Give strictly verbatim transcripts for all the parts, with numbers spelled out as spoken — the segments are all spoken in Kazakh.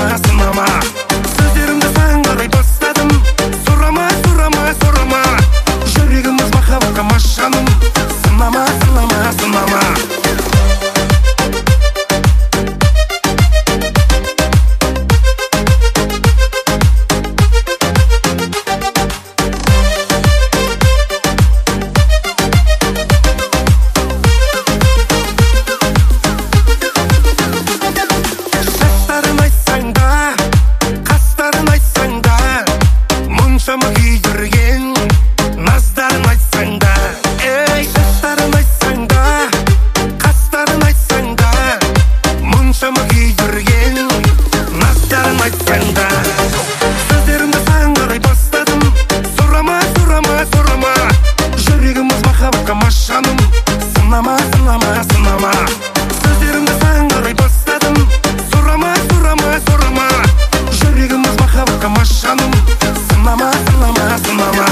сынама. Сөздерімді саған қарай бастадым. Сұрама, сұрама, сұрама. Жүрегіміз махаббатқа мас жаным. Сынама, сынама, сынама. Мұншама күйдірген наздарын айтсаң да, ей, шаштарын айтсаң да, қастарын айтсаң да, мұншама күйдірген наздарын айтсаң да. Сөздерімді саған қарай бастадым. Сұрама, сұрама, сұрама. Жүрегіміз махаббатқа мас жаным. Сынама, сынама, сынама. Сөздерімді саған қарай бастадым. Сұрама, сұрама, сұрама. Жүрегіміз махаббатқа мас жаным. Сынама, сынама, сынама.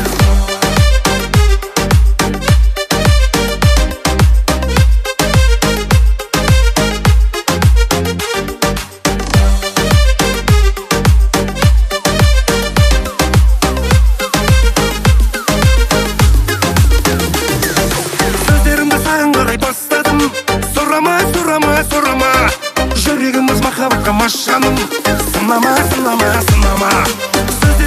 Сөздерімді саған қарай бастадым. Сұрама, сұрама, сұрама. Жүрегіміз махаббатқа мас жаным. Сынама, сынама, сынама.